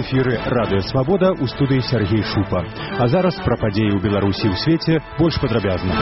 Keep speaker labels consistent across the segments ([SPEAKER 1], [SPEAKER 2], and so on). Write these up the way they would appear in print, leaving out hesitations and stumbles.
[SPEAKER 1] эфіры радыёвабода, у студыі Сергей Шупа. А зараз пра падзеі ў Беларусі і ў свеце больш падрабязна.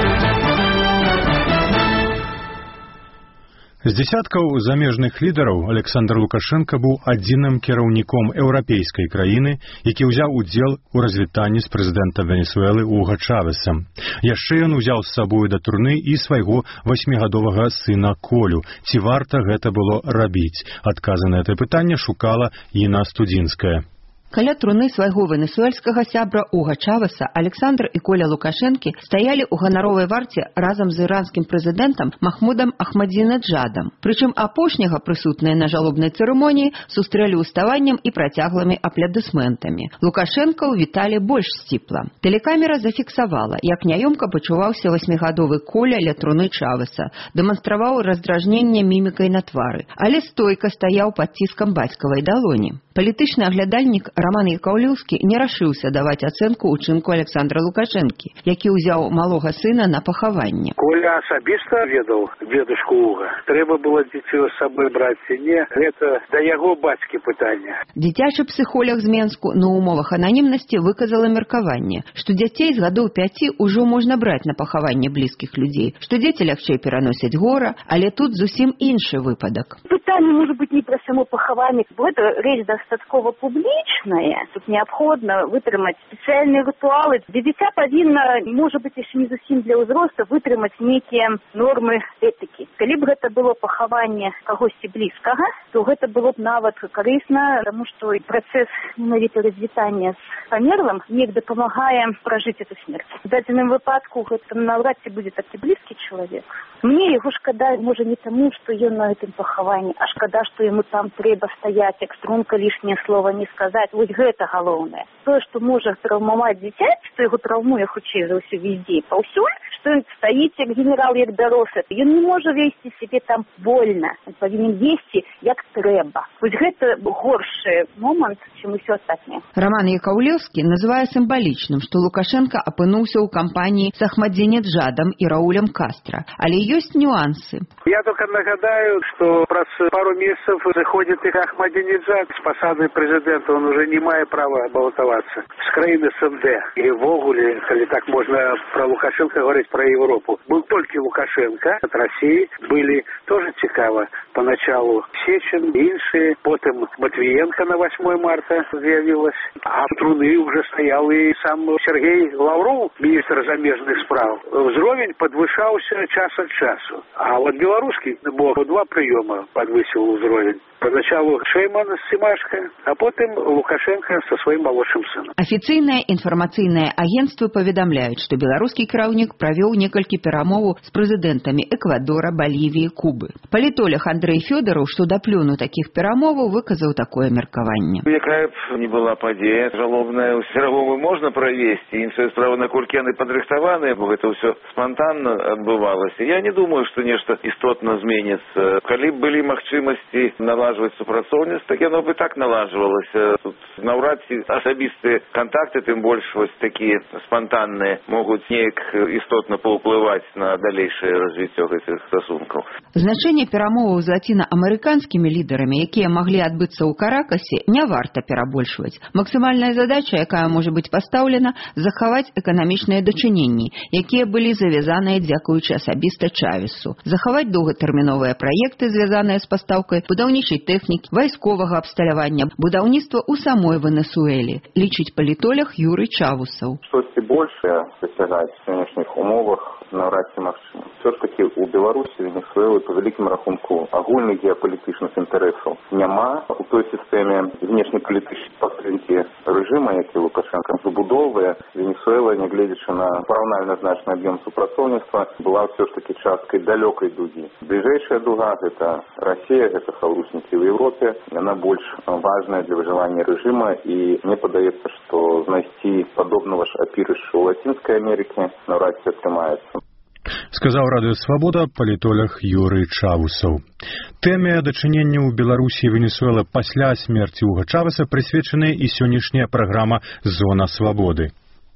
[SPEAKER 1] З дзесяткаў замежных лідараў Александр Лукашенко быў адзіным кіраўніком еўрапейскай краіны, які ўзяў удзел у развітанні з прэзідэнтам Венесуэлы Уга Чавесам. Яшчэ ён узяў з сабою да турны і свайго 8гадовага сына Колю. Ці варта гэта было рабіць? Адказы на гэта пытанне шукала Інна Студзінская.
[SPEAKER 2] Каля труны свайго венесуэльскага сябра Уга Чавеса Александр і Коля Лукашэнкі стаялі ў ганаровай варце разам з іранскім прэзідэнтам Махмудам Ахмадзінеджадам. Прычым апошняга прысутныя на жалобнай цырымоніі сустрэлі ўставаннем і працяглымі апладысментамі. Лукашэнка ўвіталі больш сціпла. Тэлекамера зафіксавала, як няёмка пачуваўся 8гадовы Коля ля труны Чавеса, дэманстраваў раздражненне мімікай на твары, але стойка стаяў пад ціскам бацькавай далоні. Палітычны аглядальнік Роман Яковлеўскі не рашыўся даваць ацэнку ўчынку Александра Лукашэнкі, які ўзяў малога сына на пахаванне.
[SPEAKER 3] Коля асабіста ведаў дзедушку Уга. Трэба было дзіцё з сабой браць ці не, гэта да яго бацькі пытання.
[SPEAKER 2] Дзіцячы псіхолог з Менску на умовах ананімнасці выказала меркаванне, што дзяцей з гадоў 5 ужо можна браць на пахаванне блізкіх людзей, што дзеці лягчэй пераносяць гора, але тут зусім іншы выпадак.
[SPEAKER 4] Пытанне может быть не про само пахаванне, бо это речь достатково публічная. Тут необходимо вытрымаць спецыяльныя ритуалы. Дзіця павінна, может быть, яшчэ не зусім для ўзроста, вытрымаць нейкія нормы этыкі. Калі б гэта было пахаванне кагосьці блізкага, то гэта было б нават карысна, таму што працэс менавіта развітання з памерлым неяк дапамагае пражыць эту смерць. В дадзеным выпадку гэта наўрад ці будзе такі блізкі чалавек. Мне яго шкада, можа, не таму, што ён на гэтым пахаванні, а шкада, што яму там трэба стаяць, як струнка лішняе слова не сказаць. Вось гэта галоўнае. Тое, што можа траўмаваць дзіцяці, што яго траўмуе хутчэй за ўсё везде і паўсюль, што ён стаіць як генерал, як дарослы. Ён не можа весці сябе там вольна. Ён павінен весці як трэба. Вось гэта горшы момант, чым усё астатняе.
[SPEAKER 2] Роман Яковлеўскі называе сімвалічным, што Лукашенко апынуўся ў кампаніі з Ахмадзінеджадам і Раулем Кастра. Але ёсць нюансы.
[SPEAKER 3] Я только нагадаю, что праз пару месяцев заходит и Ахмадзінеджад с посады президента, он уже не мае права балотоваться с краины СНД. И в огуле, коли так можно про Лукашенко говорить, про Европу, был только Лукашенко от России, были тоже цікаво. Поначалу Сечин, іншие, потом Матвиенко на 8 марта з'явилась, а в труны уже стоял и сам Сергей Лавров, министр замежных справ. Узровень подвышался час от часу. А вот белорусский бог 2 приема подвысил узровень. Поначалу Шейман с Симашко, а потом Лукашенко со своим молодшим сыном.
[SPEAKER 2] Афіцыйныя інфармацыйныя агенцтвы паведамляюць, што беларускі кіраўнік правёў некалькі перамоваў з прэзідэнтамі Эквадора, Балівіі, Кубы. Палітолог Андрэй Фёдараў, што даплюну такіх перамоваў, выказаў такое меркаванне.
[SPEAKER 5] Якая б не была падзея жалобная, перамовы можна правесці, іншая справа, наколькі яны падрыхтаваныя, бо гэта ўсё спантанна адбывалася. Я не думаю, што нешта істотна зменіцца. Калі б былі магчымасці налажваць супрацоўніцтва, так яно бы так налажвалася. Тут наўрад ці асабістыя кантакты, тым больш вось такія спантанныя, могуць неяк істотна паўплываць на далейшае развіццё гэтых стасункаў.
[SPEAKER 2] Значэнне перамоваў з лацінаамерыканскімі лідарамі, якія маглі адбыцца ў Каракасе, не варта перабольшваць. Максімальная задача, якая можа быць пастаўлена, захаваць эканамічныя дачыненні, якія былі завязаныя дзякуючы асабіста Чавесу. Захаваць доўгатэрміновыя праекты, звязаныя з пастаўкай будаўнічай тэхнікі, вайсковага абсталявання, будаўніцтва ў самой Венесуэлі, лічыць палітолог Юрый Чавусаў.
[SPEAKER 6] Штосьці большае дасягаць у сённяшніх умовах наўрад ці магчыма. Все ж таки у Беларусі, Венесуэлы по вялікім рахунку агульных геапалітычных інтарэсаў няма. У той сістэме знешнепалітычнай падтрымкі рэжыма, які Лукашенко забудоўвае, Венесуэла, нягледзячы на параўнальна значны аб'ём супрацоўніцтва, была все ж таки часткай далёкай дугі. Бліжэйшая дуга — гэта Расія, гэта союзники в Европе, она больше важная для выживания режима, и мне падаецца, что знайсці подобного ж апірышу ў Латинской Америке навряд ці атрымаецца.
[SPEAKER 1] Сказаў радыёвабода палітолог Юрый Чавусаў. Тэме дачынення ў Беларусі і Венесуэлы пасля смерці Уга Чавеса прысвечаная і сённяшняя праграма «Зона свабоды».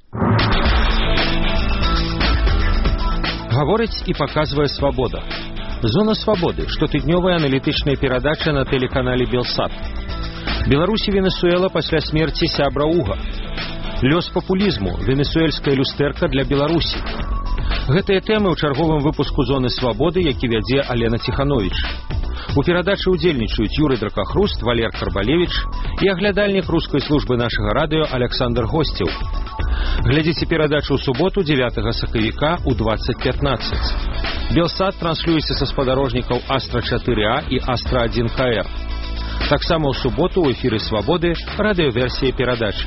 [SPEAKER 7] Гаворыць і паказвае свабода. «Зона свабоды» – штотыднёвая аналітычная перадача на тэлеканале «Белсат». Беларусь і Венесуэла пасля смерці сябра Уга. Лёс папулізму, венесуэльская люстэрка для Беларусі. Гэтыя тэмы ў чарговым выпуску «Зоны свабоды», які вядзе Алена Ціхановіч. У перадачы ўдзельнічаюць Юрый Дракахруст, Валер Карбалевіч і аглядальнік рускай службы нашага радыё Александр Госцеў. Глядзіце перадачу ў суботу 9 сакавіка ў 20:15. Белсат транслюецца са спадарожнікаў Астра-4А і Астра-1КР. Таксама ў суботу ў эфіры «Свабоды» радыёверсія перадачы.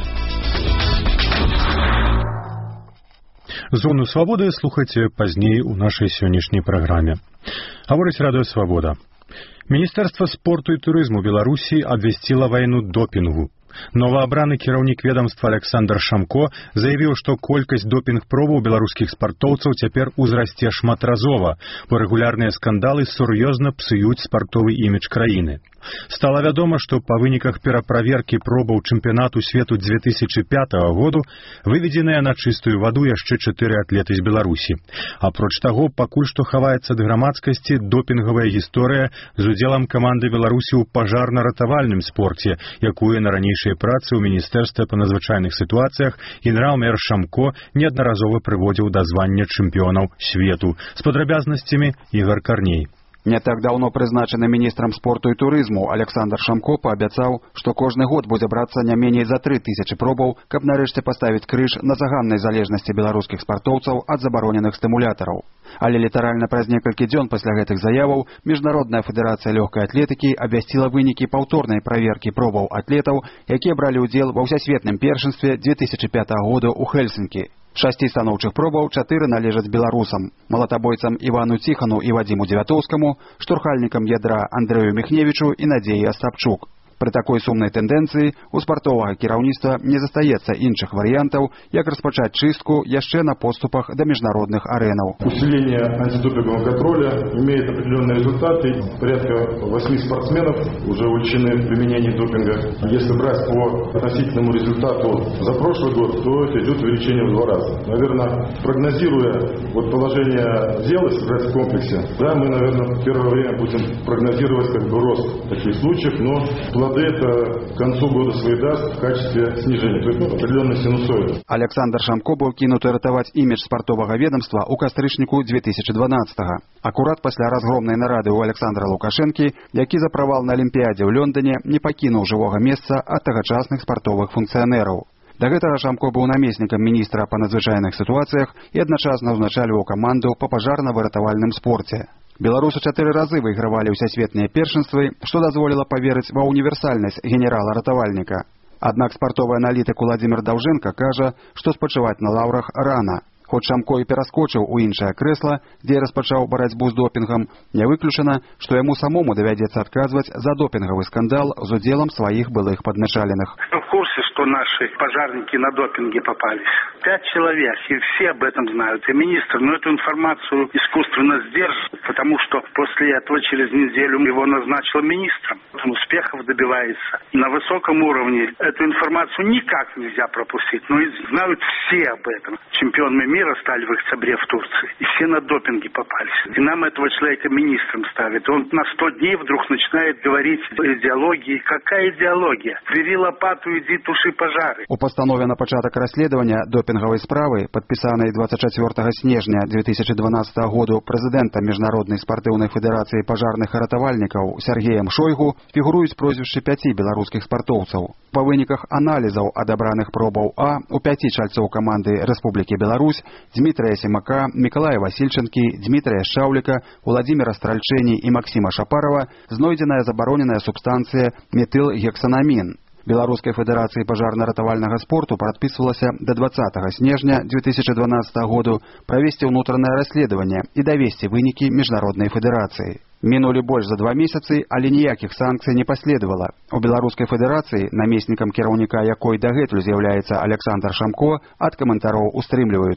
[SPEAKER 1] Зону свабоды слухайце пазней у нашай сённяшняй праграме. Гаворыць радыё «Свабода». Міністэрства спорту і турызму Беларусі абвясціла вайну допінгу. Новаабраны кіраўнік ведомства Александр Шамко заявіў, што колькасць допінг-пробаў беларускіх спартоўцаў цяпер узрасце шматразова, бо рэгулярныя скандалы сур'ёзна псуюць спартовы імідж краіны. Стала вядома, што па выніках пераправеркі пробаў чэмпіянату свету 2005 году выведзеныя на чыстую ваду яшчэ 4 атлеты з Беларусі. Апроч таго, пакуль што хаваецца ад грамадскасці допінгавая гісторыя з удзелам каманды Беларусі ў пажарна-ратавальным спорце, якую на ранейшай працы ў Міністэрстве па надзвычайных сітуацыях генерал-мэр Шамко неаднаразова прыводзіў да звання чэмпіёнаў свету. З падрабязнасцямі Ігор Карней.
[SPEAKER 8] Не так даўно прызначаны міністрам спорту і турызму Александр Шамко паабяцаў, што кожны год будзе брацца не меней за 3000 пробаў, каб нарэшце паставіць крыж на заганнай залежнасці беларускіх спартоўцаў ад забароненых стымулятараў. Але літаральна праз некалькі дзён пасля гэтых заяваў Міжнародная федэрацыя лёгкай атлетыкі абвясціла вынікі паўторнай праверкі пробаў атлетаў, якія бралі ўдзел ва ўсясветным першынстве 2005 года ў Хельсінкі. 6 станоўчых пробаў 4 належаць беларусам, малатабойцам Івану Ціхану і Вадзіму Дзевятоўскаму, штурхальнікам ядра Андрэю Міхневічу і Надзеі Астапчук. Пры такой сумнай тэндэнцыі у спартовага кіраўніцтва не застаецца іншых варыянтаў, як распачаць чыстку яшчэ на подступах да міжнародных арэнаў.
[SPEAKER 9] Усиление антидопингового контроля имеет определенные результаты. Порядка 8 спортсменов уже увлечены в применении допинга. Если брать по относительному результату за прошлый год, то это идет увеличение в 2 раза. Наверное, прогнозируя положение дел, если брать в комплексе, да, мы, наверное, в первое время будем прогнозировать рост таких случаев, но плоды это к концу года свои даст в качестве снижения, то есть определенной синусоиды.
[SPEAKER 8] Александр Шамко быў кінуты ратаваць імідж спартовага ведомства ў кастрычніку 2012-го. Акурат пасля разгромнай нарады ў Александра Лукашэнкі, які за правал на Алімпіядзе ў Лондоне не пакінуў жывога месца ад тагачасных спартовых функцыянераў. Да гэтага Шамко быў намеснікам міністра па надзвычайных сітуацыях і адначасна ўзначальваў каманду па пажарна-выратавальным спорце. Беларусы 4 разы выйгравалі ўсясветныя першынствы, што дазволіла паверыць ва універсальнасць генерала-ратавальніка. Аднак спартовы аналітык Уладзімір Даўжэнка кажа, што спачываць на лаўрах рана. Хоць Шамко і пераскочыў у іншае крэсла, дзе распачаў барацьбу з допінгам, не выключана, што яму самому давядзецца адказваць за допінгавы скандал з удзелам сваіх былых падначаленых.
[SPEAKER 3] В курсе, что наши пожарники на допинге попались? 5 человек, и все об этом знают. И министр, эту информацию искусственно сдерживает, потому что после этого через неделю его назначил министром. Он успехов добивается. На высоком уровне эту информацию никак нельзя пропустить. Но и знают все об этом. Чемпионами мира стали в октябре в Турции. И все на допинге попались. И нам этого человека министром ставят. Он на 100 дней вдруг начинает говорить о идеологии. Какая идеология? Бери лопату, иди туши пожары.
[SPEAKER 8] У пастанове на пачатак расследавання допінгавай справы, падпісанай 24 снежня 2012 году прэзідэнтам Міжнароднай спартыўнай федэрацыі пажарных і ратавальнікаў Сергеем Шойгу, фігуруюць прозвішчы 5 беларускіх спартоўцаў. Па выніках аналізаў адабраных пробаў у 5 чальцоў каманды Рэспублікі Беларусь Дмітрия Сімака, Мікалая Васільчанкі, Дмітрия Шчаўліка, Уладзіміра Стральчэні і Максіма Шапарова знойдзеная забароненая субстанцыя метылгексанамін. Беларускай федэрацыі пажарна-ратавальнага спорту прадпісвалася да 20 снежня 2012 году правесці ўнутранае расследаванне і давесці вынікі міжнароднай федэрацыі. Мінулі больш за 2 месяцы, але ніякіх санкцый не паследавала. У Беларускай федэрацыі, намеснікам кіраўніка якой дагэтуль з'яўляецца Александр Шамко, ад каментароў устрымліваюцца.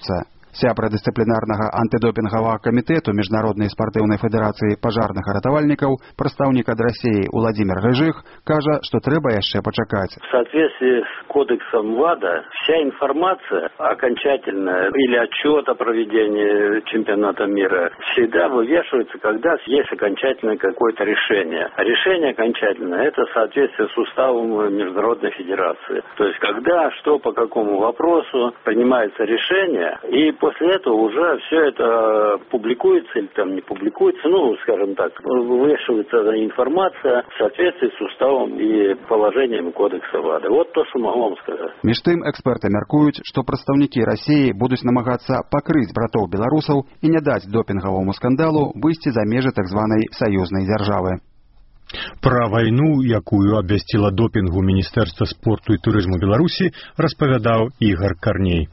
[SPEAKER 8] Сябра дысцыплінарнага антыдопінгавага камітэту Міжнароднай спартыўнай федэрацыі пажарных і ратавальнікаў, прадстаўнік ад Рассіі Владимир Рыжых, кажа, што трэба яшчэ пачакаць.
[SPEAKER 10] В соответствии с кодексом ВАДА вся информация окончательная или отчет о проведении чемпионата мира всегда вывешивается, когда есть окончательное какое-то решение. А решение окончательное – это соответствие с уставом Международной федерации. То есть когда, что, по какому вопросу принимается решение, и после этого уже все это публикуется или там не публикуется, ну, скажем так, вывешивается информация в соответствии с уставом и положением кодекса ВАДА. Вот то, что могу вам сказать.
[SPEAKER 8] Між тым, эксперты мяркуюць, што прадстаўнікі Расіі будуць намагацца пакрыць братоў беларусаў і не даць допінгавому скандалу выйсці за межы так званай саюзнай дзяржавы.
[SPEAKER 1] Пра вайну, якую абвясціла допінгу Міністэрства спорту і турызму Беларусі, распавядаў Ігор Карней.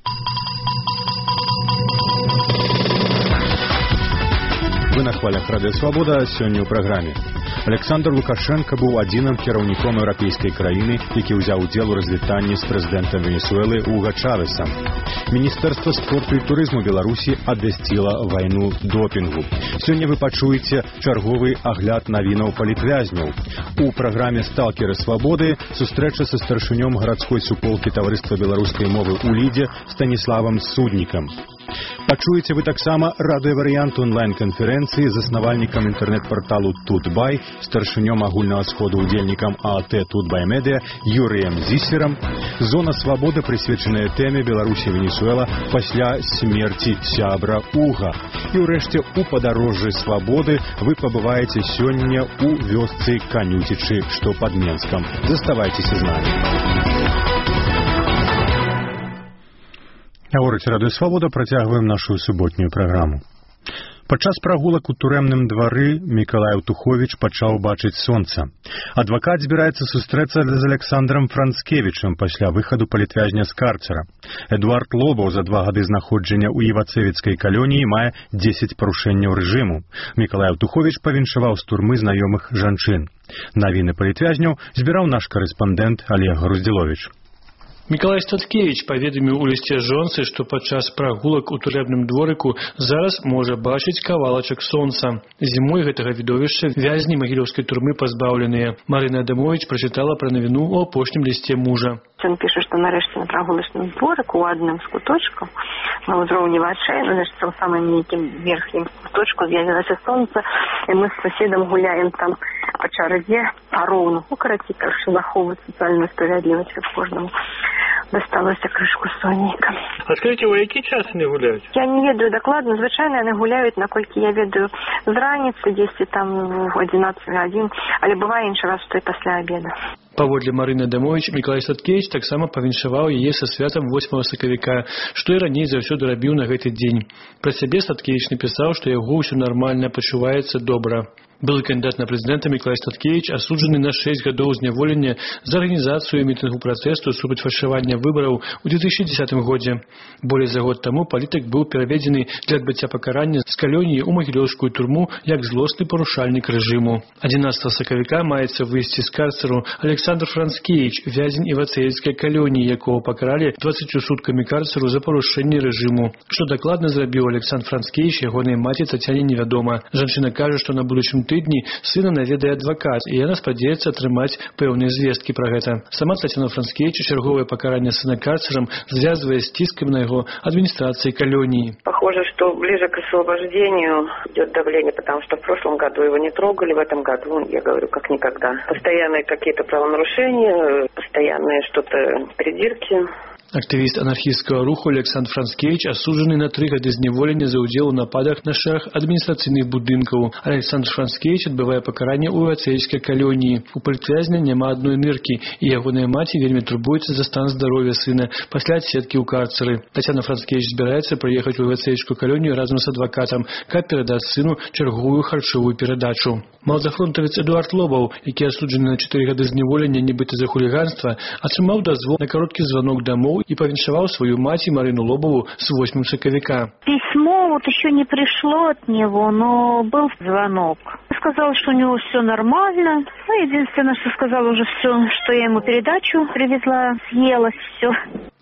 [SPEAKER 1] Вы на хвалях Радыё Свабода, сёння ў праграме. Александр Лукашенко быў адзіным кіраўніком еўрапейскай краіны, які ўзяў удзел у развітанні з прэзідэнтам Венесуэлы Уга Чавесам. Міністэрства спорту і турызму Беларусі абвясціла вайну допінгу. Сёння вы пачуеце чарговы агляд навінаў палітвязняў. У праграме «Сталкеры свабоды» сустрэча са старшынём гарадской суполкі таварыства беларускай мовы ў Лідзе Станіславам Суднікам. Пачуеце вы таксама радыёварыянт онлайн-канферэнцыі з заснавальнікам інтэрнэт-парталу Тутбай, старшынём агульнага сходу ўдзельнікам ААТ Тутбай Медыа Юрыем Зісерам. Зона свабоды прысвечаная тэме Беларусі-Венесуэла пасля смерці сябра Уга. І ўрэшце у падарожжы свабоды вы пабываеце сёння ў вёсцы Канюцічы, што пад Менскам. Заставайцеся з намі. Гаворыць Радыё Свабода, працягваем нашу суботнюю праграму. Падчас прагулак у турэмным двары Мікалай Аўтуховіч пачаў бачыць сонца. Адвакат збіраецца сустрэцца з Александром Францкевічам пасля выхаду палітвязня з карцера. Эдуард Лобаў за 2 гады знаходжання ў Івацевіцкай калоніі мае 10 парушэнняў рэжыму. Мікалай Аўтуховіч павіншаваў з турмы знаёмых жанчын. Навіны палітвязняў збіраў наш карэспандэнт Олег Груздзіловіч.
[SPEAKER 11] Мікалай Статкевіч паведаміў у лісце жонцы, што падчас прагулак у турэмным дворыку зараз можа бачыць кавалачак сонца. Зімой гэтага відовішча вязні магілёўскай турмы пазбаўленыя. Марына Адамовіч прачытала пра навіну ў апошнім лісце мужа.
[SPEAKER 12] Ён піша, што нарэшце на прагулачным дворыку ў адным з куточкаў на ўзроўні вачэй, значыць, у самым нейкім верхнім куточку з'явілася сонца, і мы з суседам гуляем там па чарзе пароўну. Карацей, захоўваць сацыяльную справядлівасць, каб кожнаму дасталося крышку сонейка.
[SPEAKER 11] А скажите, у які час яны гуляюць?
[SPEAKER 12] Я не ведаю дакладна, звычайна яны гуляюць, наколькі я ведаю, з раніцы, дзесьці там в 11:01, але бывае іншы раз, што і пасля абеда.
[SPEAKER 11] Паводле Марыны Адамовіч, Мікалай Статкевіч таксама павіншаваў яе са святам 8 сакавіка, што і раней заўсёды рабіў на гэты дзень. Пра сябе Статкевіч напісаў, што яго ўсё нармальна, пачуваецца добра. Былы кандидат на прэзідэнта Мікалай Статкевіч асуджаны на 6 гадоў зняволення за арганізацыю мітынгу пратэсту супраць фальшавання выбараў у 2010 годзе. Болей за год таму палітык быў пераведзены для адбыцця пакарання з калоніі ў магілёўскую турму як злосны парушальнік рэжыму. 11 сакавіка маецца выйсці з карцеру Александр Францкевіч, вязень Івацевіцкай калоніі, якого пакаралі 20 суткамі карцеру за парушэнне рэжыму. Што дакладна зрабіў Александр Францкевіч, ягонай маці Тацяне невядома. Жанчына кажа, што на будучым тыдні сына наведае адвакат, і яна спадзяецца атрымаць пэўныя звесткі пра гэта. Сама Тацяна Францкевіч чарговае пакаранне сына карцерам звязвае з ціскам на яго администрации колонии.
[SPEAKER 13] Похоже, что ближе к освобождению идет давление, потому что в прошлом году его не трогали, в этом году, я говорю, как никогда. Постоянные какие-то правонарушения, постоянные что-то придирки.
[SPEAKER 11] Активіст анархістскага руху Александр Францкевич асуджаны на 3 гады зняволення за ўдзел у нападах на шэраг адміністрацыйных будынкаў. Александр Францкевич адбывае пакаранне ў Івацевіцкай калоніі. У палітвязня няма адной ныркі, і ягоная маці вельмі турбуецца за стан здароўя сына пасля адседкі ў карцеры. Тацяна Францкевич збіраецца прыехаць у Івацевіцкую калонію разам з адвакатам, каб перадаць сыну чарговую харчовую перадачу. Малазафронтавец Эдуард Лобаў, які асуджаны на 4 гады зняволення нібыта за хуліганства, атрымаў дазвол на кароткі званок дамоў и повиншевал свою мать Марину Лобову с 8 сакавика.
[SPEAKER 14] Письмо вот еще не пришло от него, но был звонок. Сказал, что у него все нормально. Ну, единственное, что сказал уже все, что я ему передачу привезла, съелась все.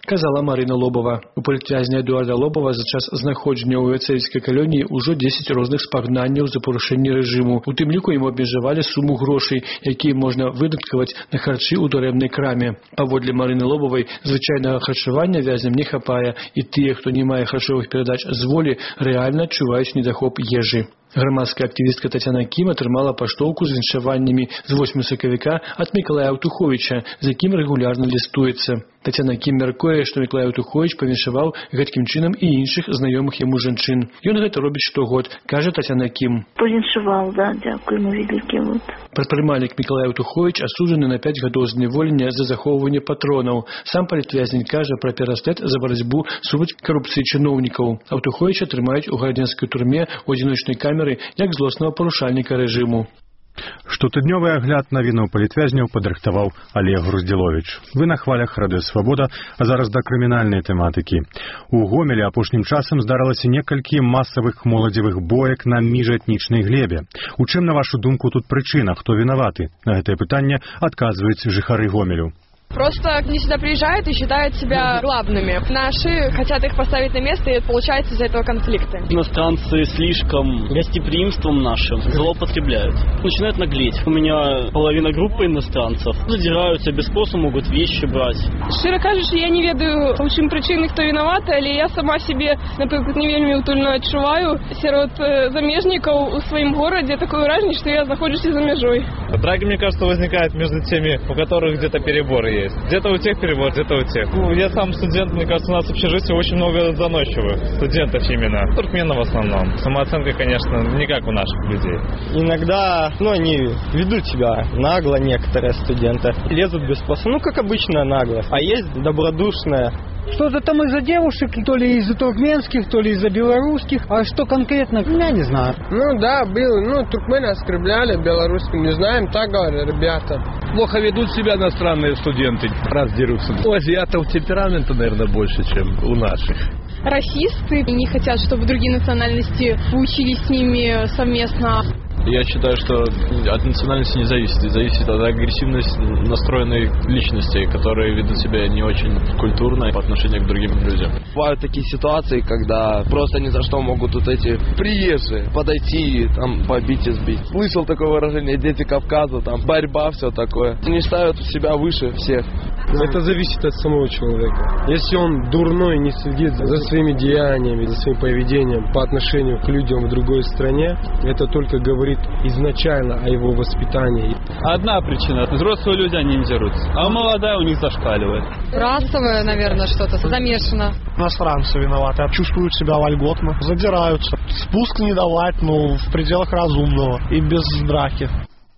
[SPEAKER 11] казала Марына Лобова. У палітвязня Эдуарда Лобова за час знаходжання ў венесуэльскай калоніі ўжо 10 розных спагнанняў за парушэнне рэжыму. У тым ліку ім абмежавалі суму грошай, якія можна выдаткаваць на харчы ў дарэмнай краме. Паводле Марыны Лобовай, звычайнага харчавання вязням не хапае, і тыя, хто не мае харчовых перадач з волі, рэальна адчуваюць недахоп ежы. Грамадская актывістка Тацяна Кім атрымала паштоўку з віншаваннямі з 8 сакавіка ад Мікалая Аўтуховіча, з якім рэгулярна лістуецца. Тацяна Кім мяркуе, што Мікалай Аўтуховіч павіншаваў гэткім чынам і іншых знаёмых яму жанчын. Ён гэта робіць штогод, кажа Тацяна Кім.
[SPEAKER 14] Павіншаваў, да, дзякуем вялікі.
[SPEAKER 11] Прадпрымальнік Мікалай Аўтуховіч асуджаны на 5 гадоў зняволення за захоўванне патронаў. Сам палітвязнік кажа пра перастэт за барацьбу супраць карупцыі чыноўнікаў. Аўтуховіча трымаюць у грамадзянскай турме ў адзіночнай камеры як злоснага парушальніка рэжыму.
[SPEAKER 1] Штотыднёвы агляд навінаў палітвязняў падрыхтаваў Олег Груздзіловіч. Вы на хвалях Радыё Свабода, а зараз да крымінальнай тэматыкі. У Гомелі апошнім часам здарылася некалькі масавых моладзевых боек на міжэтнічнай глебе. У чым, на вашу думку, тут прычына, хто вінаваты? На гэтае пытанне адказваюць жыхары Гомелю.
[SPEAKER 15] Просто они сюда приезжают и считают себя главными. Наши хотят их поставить на место, и получается из-за этого конфликты.
[SPEAKER 16] Иностранцы слишком гостеприимством нашим злоупотребляют. Начинают наглеть. У меня половина группы иностранцев. Задираются, без спросу могут вещи брать.
[SPEAKER 15] Щиро кажучи, я не ведаю причин причины, кто виноват, але я сама себе, например, не вельми утульно отчуваю сирот замежников в своем городе такое выражение, что я нахожусь за межой.
[SPEAKER 17] Драки, мне кажется, возникают между теми, у которых где-то переборы есть. Где-то у тех перебор, где-то у тех. Я сам студент, мне кажется, у нас в общежитии очень много заносчивых студентов именно. Туркменов в основном. Самооценка, конечно, не как у наших людей.
[SPEAKER 18] Иногда, они ведут себя нагло, некоторые студенты. Лезут без спроса, как обычно нагло. А есть добродушная.
[SPEAKER 19] Что-то там из-за девушек, то ли из-за туркменских, то ли из-за белорусских. А что конкретно, я не знаю.
[SPEAKER 20] Да, было. Туркмены оскорбляли, белорусским не знаем. Так говорят ребята.
[SPEAKER 21] Плохо ведут себя иностранные студенты, раз дерутся. У азиатов темперамента, наверное, больше, чем у наших.
[SPEAKER 15] Расисты не хотят, чтобы другие национальности учились с ними совместно.
[SPEAKER 22] Я считаю, что от национальности не зависит. Зависит от агрессивности настроенной личности, которые ведут себя не очень культурно по отношению к другим людям.
[SPEAKER 23] Бывают такие ситуации, когда просто ни за что могут эти приезжие подойти и побить и сбить. Слышал такое выражение: дети Кавказа, борьба, все такое. Они ставят себя выше всех.
[SPEAKER 20] Это зависит от самого человека. Если он дурной, не следит за своими деяниями, за своим поведением по отношению к людям в другой стране, это только говорит изначально о его воспитании.
[SPEAKER 21] Одна причина. Взрослые люди, они не дерутся. А молодая у них зашкаливает.
[SPEAKER 15] Расовое, наверное, что-то замешано.
[SPEAKER 24] Иностранцы виноваты. Чувствуют себя вольготно. Задираются. Спуск не давать, в пределах разумного. И без драки.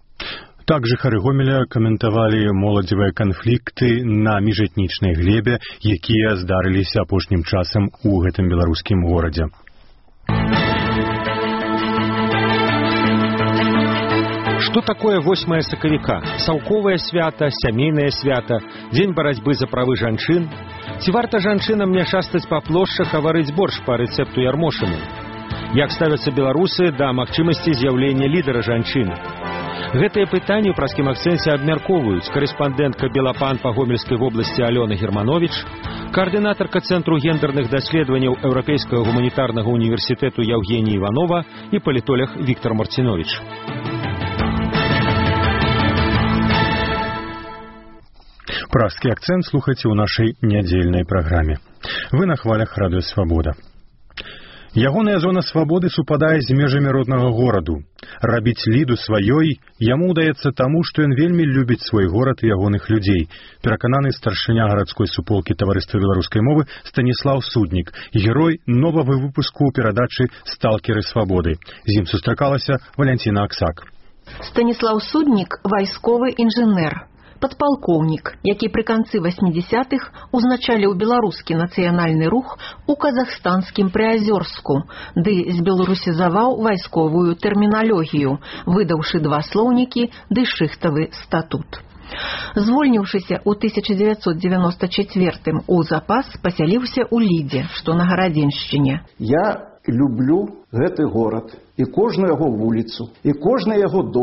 [SPEAKER 1] Так жыхары Гомеля каментавалі моладзевыя канфлікты на міжэтнічнай глебе, якія здарыліся апошнім часам у гэтым беларускім горадзе.
[SPEAKER 7] Што такое 8 сакавіка? Саўковае свята, сямейнае свята, дзень барацьбы за правы жанчын? Ці варта жанчынам не шастаць па плошчах, а варыць боршч па рэцэпту Ярмошыны? Як ставяцца беларусы да магчымасці з'яўлення лідара жанчыны? Гэтыя пытанні ў праскім акцэнце абмяркоўваюць карэспандэнтка Белапан па Гомельскай вобласці Алёна Германович, каардынатарка Цэнтру гендерных даследаванняў Еўрапейскага гуманітарнага універсітэту Яўгенія Іванова і палітолог Віктор Марцінович.
[SPEAKER 1] Праскі акцэнт слухайце ў нашай нядзельнай праграме. Вы на хвалях Радыё Свабода. Ягоная зона свабоды супадае з межамі роднага гораду. Рабіць ліду сваёй яму ўдаецца таму, што ён вельмі любіць свой горад і ягоных людзей. Перакананы старшыня гарадской суполкі таварыства беларускай мовы Станіслаў Суднік, герой новага выпуску ў перадачы «Сталкеры свабоды». З ім сустракалася Валянціна Аксак.
[SPEAKER 2] Станіслаў Суднік – вайсковы інжынер. Падпалкоўнік, які пры канцы 80-х узначаліў беларускі нацыянальны рух у казахстанскім Прыазёрску, ды збеларусізаваў вайсковую тэрміналогію, выдаўшы 2 слоўнікі ды шыхтавы статут. Звольніўшыся ў 1994 у запас, пасяліўся ў Лідзе, што на Гарадзеншчыне.
[SPEAKER 25] Я люблю гэты горад, і кожную яго вуліцу, і кожны яго дом,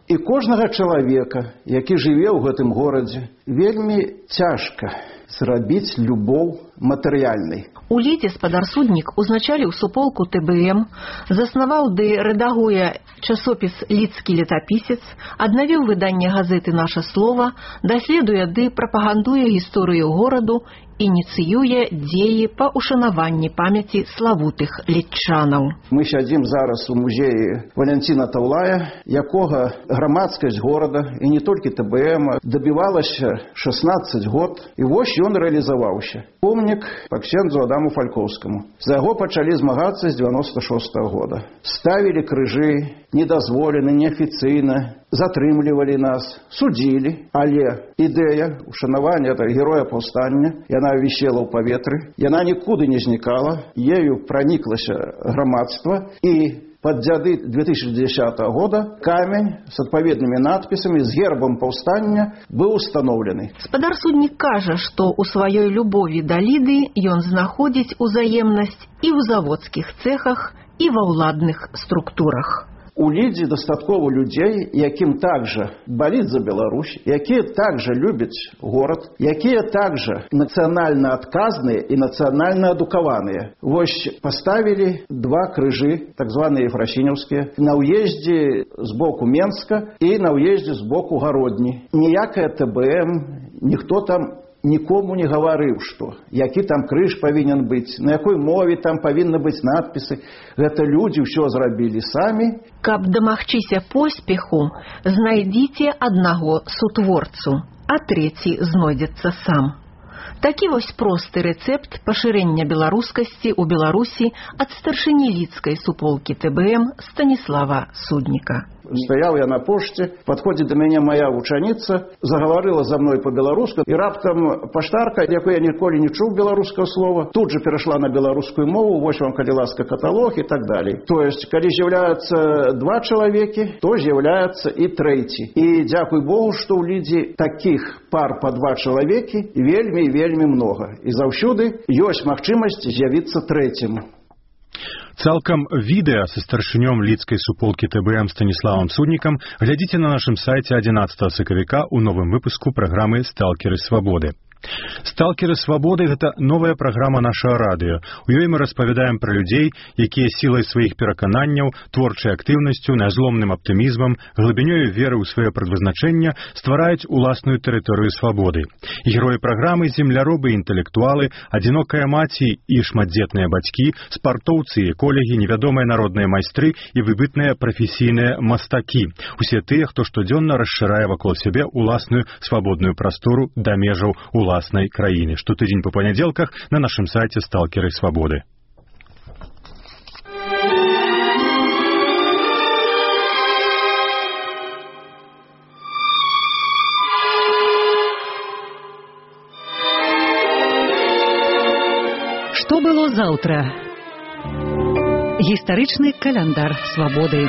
[SPEAKER 4] І кожнага чалавека, які жыве ў гэтым горадзе, вельмі цяжка зрабіць любоў матэрыяльнай.
[SPEAKER 5] У Лідзе спадар-суднік узначаліў суполку ТБМ, заснаваў ды рэдагуе часопіс «Лідскі летапісец», аднавіў выданне газеты «Наша слова», даследуе ды прапагандуе гісторыю гораду, ініцыюе дзеі па ушанаванні памяці славутых лідчанаў.
[SPEAKER 4] Мы сядзім зараз у музеі Валянціна Таўлая, якога грамадскасць горада, і не толькі ТБМ, дабівалася 16 год, і вось ён рэалізаваўся. Помнік па ксендзу Адаму Фалькоўскаму. За яго пачалі змагацца з 96-го года. Ставілі крыжы, недазволена, неафіцыйна, затрымлівалі нас, судзілі, але ідэя ушанавання героя паўстання, яна вісела ў паветры, яна нікуды не знікала, ею праніклася грамадства, і пад дзяды 2010 года камень с адпаведнымі надпісамі з гербам паўстання быў установлены.
[SPEAKER 5] Спадар-суднік кажа, што ў сваёй любові да Ліды ён знаходзіць узаемнасць і ў заводскіх цэхах, і ва ўладных структурах.
[SPEAKER 4] У Лідзе дастаткова людзей, якім также баліць за Беларусь, якія также любяць горад, якія также нацыянальна адказныя і нацыянальна адукаваныя. Вось паставілі 2 крыжы, так званыя ефрасінеўскія, на ўездзе з боку Менска і на ўездзе з боку Гародні. Ніякая ТБМ, ніхто там нікому не гаварыў, што які там крыж павінен быць, на якой мове там павінны быць надпісы. Гэта людзі ўсё зрабілі самі.
[SPEAKER 5] Каб дамагчыся поспеху, знайдзіце аднаго сутворцу, а трэці знойдзецца сам. Такі вось просты рэцэпт пашырэння беларускасці ў Беларусі ад старшыні лідскай суполкі ТБМ Станіслава Судніка.
[SPEAKER 4] Стаяў я на пошце, падходзіць да мяне моя вучаніца, загаварыла за мной па-беларуску, і раптам паштарка, якой я ніколі не чуў беларускага слова, тут же перайшла на беларускую мову, вось вам, калі ласка, каталог і так далей. То есть, калі з'яўляюцца 2 чалавекі, то з'яўляецца і трэці. І дзякуй Богу, што ў Лідзе такіх пар па 2 чалавекі вельмі і вельмі многа. І заўсёды ёсць магчымасць з'явіцца трэцім.
[SPEAKER 1] Цалкам відэа са старшынём лідскай суполкі ТБМ Станіславам Суднікам глядзіце на нашым сайце 11 сакавіка ў новым выпуску праграмы «Сталкеры свабоды». «Сталкеры свабоды» – гэта новая праграма нашага радыё. У ёй мы распавядаем пра людзей, якія сілай сваіх перакананняў, творчай актыўнасцю, нязломным аптымізмам, глыбінёю веры ў сваё прадвызначэнне ствараюць уласную тэрыторыю свабоды. Героі праграмы – земляробы і інтэлектуалы, адзінокая маці і шматдзетныя бацькі, спартоўцы і эколагі, невядомыя народныя майстры і выбытныя прафесійныя мастакі. Усе тыя, хто штодзённа расшырае вакол сябе уласную свабодную прастору да межаў уласнай краіны. Штотыдзень па панядзелках на нашым сайце «Сталкеры свабоды».
[SPEAKER 6] Што было заўтра? Гістарычны каляндар свабоды.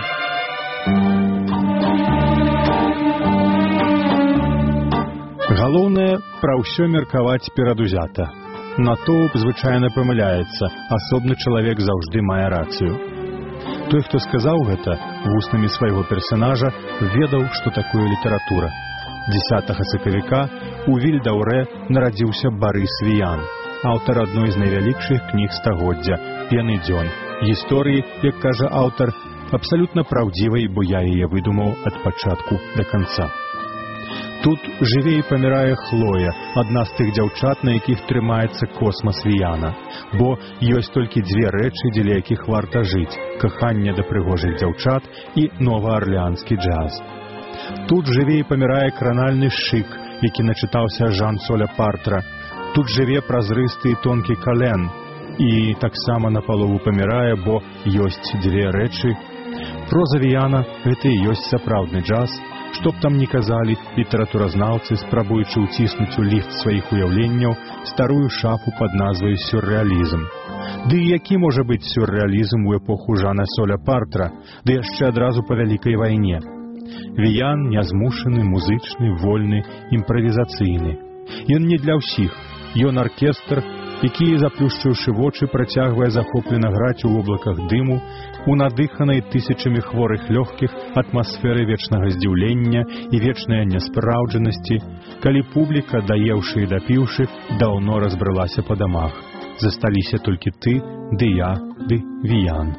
[SPEAKER 1] Галоўнае пра ўсё меркаваць перадузята. Натоўп звычайна памыляецца, асобны чалавек заўжды мае рацыю. Той, хто сказаў гэта вуснамі свайго персанажа, ведаў, што такое літаратура. 10 сакавіка у Вільдаўрэ нарадзіўся Барыс Віян, аўтар адной з найвялікшых кніг стагоддзя «Пены дзён». Гісторыі, як кажа аўтар, абсалютна праўдзівай, бо я яе выдумаў ад пачатку да канца. Тут жыве і памірае Хлоя, адна з тых дзяўчат, на якіх трымаецца космас Віяна. Бо ёсць толькі 2 рэчы, дзеля якіх варта жыць – каханне да прыгожых дзяўчат і новаарлеанскі джаз. Тут жыве і памірае кранальны шык, які начытаўся Жан-Соля Партра. Тут жыве празрысты і тонкі Кален. І таксама напалову памірае, бо ёсць 2 рэчы. Проза Віяна – гэта і ёсць сапраўдны джаз. Што б там ні казалі літаратуразнаўцы, спрабуючы ўціснуць у ліфт сваіх уяўленняў старую шафу пад назвай «Сюррэалізм». Ды і які можа быць сюррэалізм у эпоху Жана-Соля Партра, ды яшчэ адразу па вялікай вайне? Віян нязмушаны, музычны, вольны, імправізацыйны. Ён не для ўсіх. Ён аркестр, які, заплюшчыўшы вочы, працягвае захоплена граць у воблаках дыму, у надыханай тысячамі хворых лёгкіх атмасферы вечнага здзіўлення і вечнай няспраўджанасці, калі публіка, даеўшы і дапіўшы, даўно разбрылася па дамах. Засталіся толькі ты, ды я, ды Віян.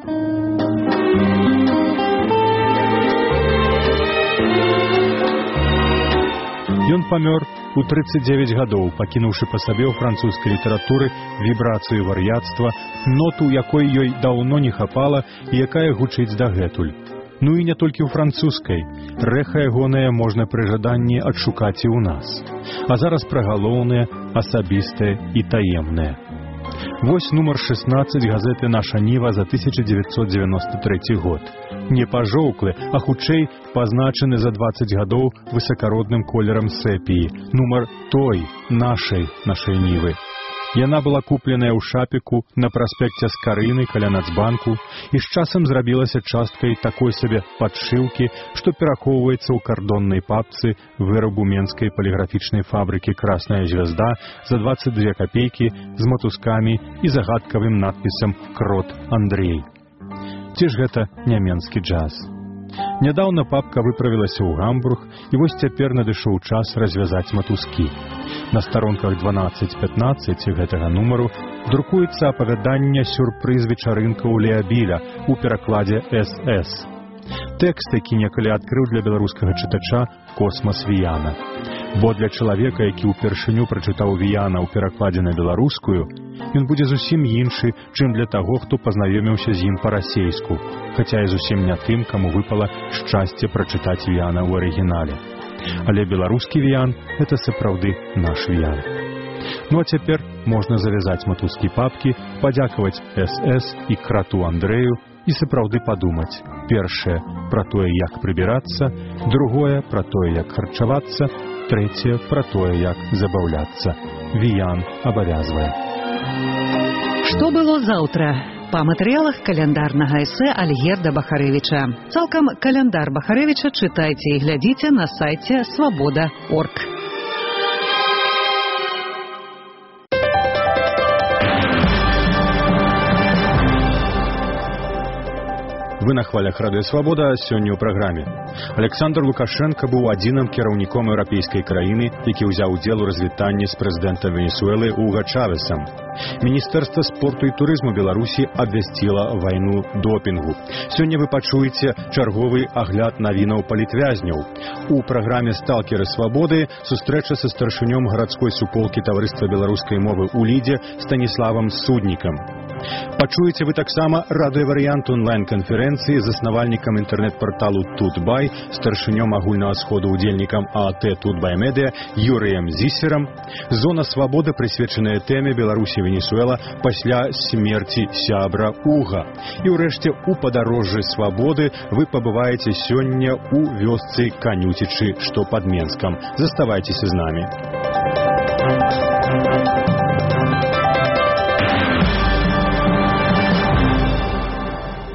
[SPEAKER 1] Ён памёр у 39 гадоў, пакінуўшы па сабе ў французскай літаратуры вібрацыю вар'яцтва, ноту, якой ёй даўно не хапала і якая гучыць дагэтуль. Ну і не толькі ў французскай. Рэха ягонае можна пры жаданні адшукаць і ў нас. А зараз пра галоўнае, асабістае і таемнае. Вось нумар 16 газеты «Наша Ніва» за 1993 год. Не пажоўклы, а хутчэй пазначаны за 20 гадоў высакародным колерам сепіі. Нумар той, нашай Нівы. Яна была купленая ў Шапіку на праспекце Скарыны каля Нацбанку і з часам зрабілася часткай такой сабе падшыўкі, што перахоўваецца ў кардоннай папцы вырабу менскай паліграфічнай фабрыкі «Красная звезда» за 22 копейкі з матускамі і загадкавым надпісам «Крот Андрей». Ці ж гэта няменскі джаз? Нядаўна папка выправілася ў Гамбург, і вось цяпер надышоў час развязаць матускі. На старонках 12-15 гэтага нумару друкуецца апавяданне «Сюрпрыз вечарынка ў Леабіля» у перакладзе СС. Тэкст, які некалі адкрыў для беларускага чытача космас Віяна. Бо для чалавека, які ўпершыню прачытаў Віяна ў перакладзе на беларускую, ён будзе зусім іншы, чым для таго, хто пазнаёміўся з ім па-расейску, хаця і зусім не тым, каму выпала шчасце прачытаць Віяна ў арыгінале. Але беларускі Віян – гэта сапраўды наш Віян. Ну а цяпер можна завязаць матускі папкі, падзякаваць СС і крату Андрэю і сапраўды падумаць. Першае – пра тое, як прыбірацца, другое – пра тое, як харчавацца, трэцяе – пра тое, як забаўляцца. Віян абавязвае.
[SPEAKER 6] Што было заўтра? Па матэрыялах каляндарнага эсэ Альгерда Бахарэвіча. Цалкам каляндар Бахарэвіча чытайце і глядзіце на сайце свабода.орг.
[SPEAKER 1] Вы на хвалях радыё «Свабода», сёння ў праграме. Александр Лукашенко быў адзіным кіраўніком еўрапейскай краіны, які ўзяў удзел у развітанні з прэзідэнтам Венесуэлы Уга Чавесам. Міністэрства спорту і турызму Беларусі абвясціла вайну допінгу. Сёння вы пачуеце чарговы агляд навінаў палітвязняў. У праграме «Сталкеры свабоды» сустрэча са старшынём гарадской суполкі таварыства беларускай мовы ў Лідзе Станіславам Суднікам. Пачуеце вы таксама радыёварыянт онлайн-канферэнцыі з заснавальнікам інтэрнэт-парталу Тутбай, старшынём агульнага сходу ўдзельнікам ААТ Тутбай Медыа Юрыем Зісерам. Зона свабоды прысвечаная тэме Беларусі-Венесуэла пасля смерці сябра Уга. І ўрэшце у падарожжы свабоды вы пабываеце сёння у вёсцы Канюцічы, што пад Менскам. Заставайцеся з намі.